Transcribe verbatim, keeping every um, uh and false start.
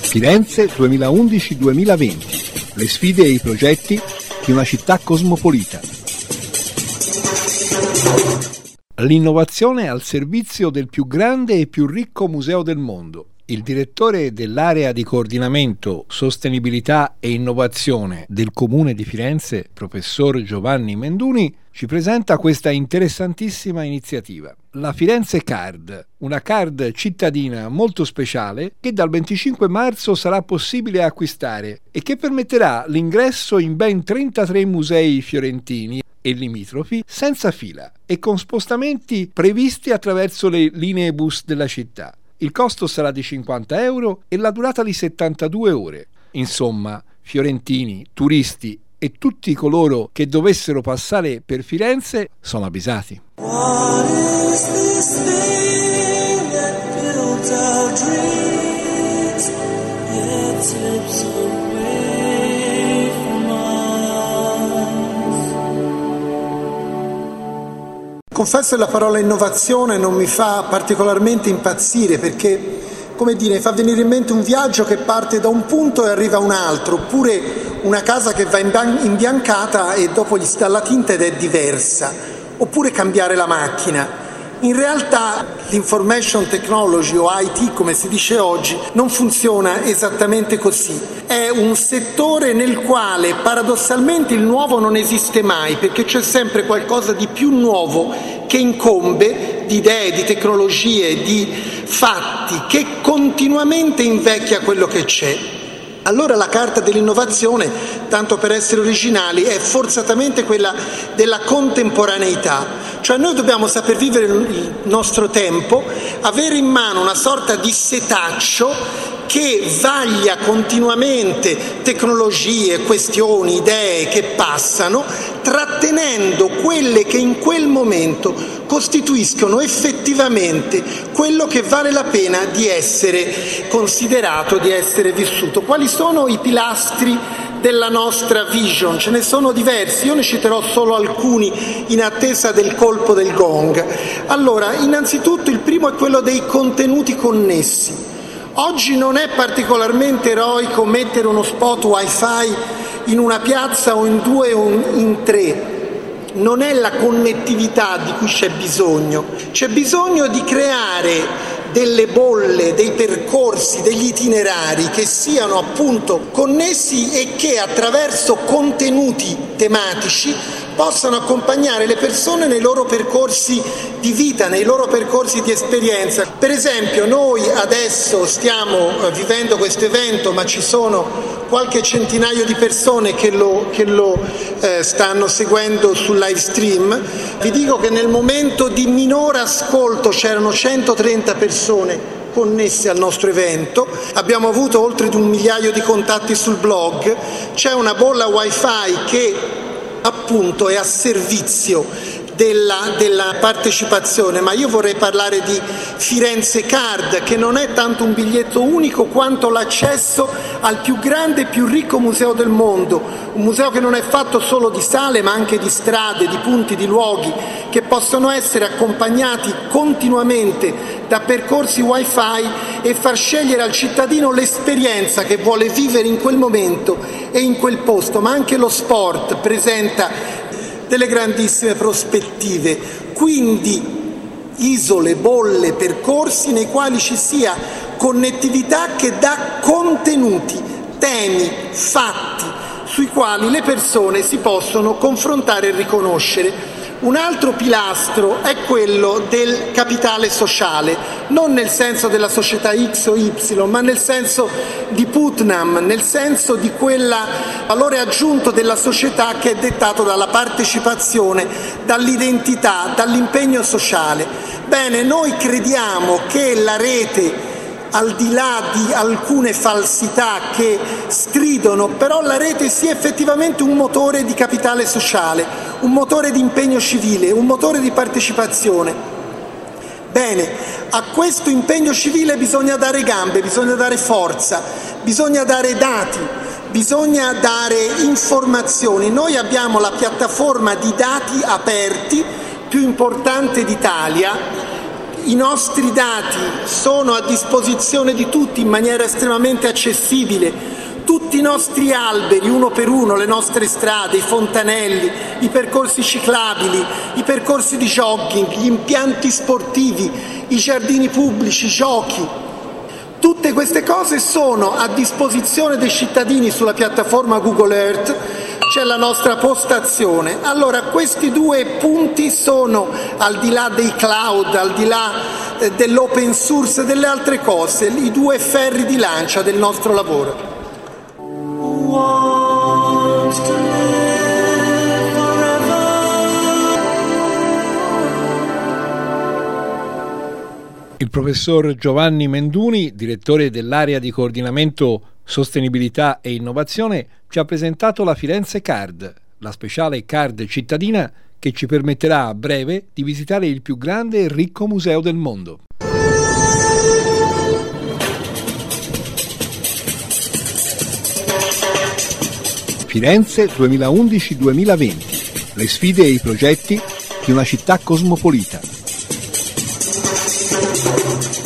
Firenze duemilaundici duemilaventi. Le sfide e i progetti di una città cosmopolita. L'innovazione al servizio del più grande e più ricco museo del mondo. Il direttore dell'area di coordinamento, sostenibilità e innovazione del Comune di Firenze, professor Giovanni Menduni, ci presenta questa interessantissima iniziativa. La Firenze Card, una card cittadina molto speciale che dal venticinque marzo sarà possibile acquistare e che permetterà l'ingresso in ben trentatré musei fiorentini e limitrofi senza fila e con spostamenti previsti attraverso le linee bus della città. Il costo sarà di cinquanta euro e la durata di settantadue ore. Insomma, fiorentini, turisti e tutti coloro che dovessero passare per Firenze sono avvisati. What is this thing that builds our dreams, yet slips away from us? Confesso che la parola innovazione non mi fa particolarmente impazzire perché, come dire, mi fa venire in mente un viaggio che parte da un punto e arriva a un altro, oppure una casa che va imbiancata e dopo gli si dà la tinta ed è diversa, oppure cambiare la macchina. In realtà l'information technology o I T, come si dice oggi, non funziona esattamente così. È un settore nel quale paradossalmente il nuovo non esiste mai, perché c'è sempre qualcosa di più nuovo che incombe, di idee, di tecnologie, di fatti, che continuamente invecchia quello che c'è. Allora la carta dell'innovazione, tanto per essere originali, è forzatamente quella della contemporaneità. Cioè noi dobbiamo saper vivere il nostro tempo, avere in mano una sorta di setaccio che vaglia continuamente tecnologie, questioni, idee che passano, trattenendo quelle che in quel momento costituiscono effettivamente quello che vale la pena di essere considerato, di essere vissuto. Quali sono i pilastri della nostra vision? Ce ne sono diversi, io ne citerò solo alcuni in attesa del colpo del gong. Allora, innanzitutto il primo è quello dei contenuti connessi. Oggi non è particolarmente eroico mettere uno spot wifi in una piazza o in due o in tre. Non è la connettività di cui c'è bisogno, c'è bisogno di creare delle bolle, dei percorsi, degli itinerari che siano appunto connessi e che attraverso contenuti tematici possano accompagnare le persone nei loro percorsi di vita, nei loro percorsi di esperienza. Per esempio noi adesso stiamo vivendo questo evento, ma ci sono qualche centinaio di persone che lo, che lo eh, stanno seguendo sul live stream. Vi dico che nel momento di minore ascolto c'erano centotrenta persone connesse al nostro evento, abbiamo avuto oltre di un migliaio di contatti sul blog, c'è una bolla wifi che appunto è a servizio Della, della partecipazione, ma io vorrei parlare di Firenze Card, che non è tanto un biglietto unico quanto l'accesso al più grande e più ricco museo del mondo, un museo che non è fatto solo di sale ma anche di strade, di punti, di luoghi che possono essere accompagnati continuamente da percorsi wifi e far scegliere al cittadino l'esperienza che vuole vivere in quel momento e in quel posto. Ma anche lo sport presenta delle grandissime prospettive, quindi isole, bolle, percorsi nei quali ci sia connettività che dà contenuti, temi, fatti sui quali le persone si possono confrontare e riconoscere. Un altro pilastro è quello del capitale sociale, non nel senso della società X o Y, ma nel senso di Putnam, nel senso di quel valore aggiunto della società che è dettato dalla partecipazione, dall'identità, dall'impegno sociale. Bene, noi crediamo che la rete, al di là di alcune falsità che stridono, però la rete sia effettivamente un motore di capitale sociale, un motore di impegno civile, un motore di partecipazione. Bene, a questo impegno civile bisogna dare gambe, bisogna dare forza, bisogna dare dati, bisogna dare informazioni. Noi abbiamo la piattaforma di dati aperti più importante d'Italia, I nostri dati sono a disposizione di tutti in maniera estremamente accessibile. Tutti i nostri alberi, uno per uno, le nostre strade, i fontanelli, i percorsi ciclabili, i percorsi di jogging, gli impianti sportivi, i giardini pubblici, i giochi. Tutte queste cose sono a disposizione dei cittadini sulla piattaforma Google Earth, c'è la nostra postazione. Allora, questi due punti sono, al di là dei cloud, al di là eh, dell'open source e delle altre cose, i due ferri di lancia del nostro lavoro. Il professor Giovanni Menduni, direttore dell'area di coordinamento Sostenibilità e Innovazione, ci ha presentato la Firenze Card, la speciale card cittadina che ci permetterà a breve di visitare il più grande e ricco museo del mondo. Firenze duemilaundici duemilaventi. Le sfide e i progetti di una città cosmopolita.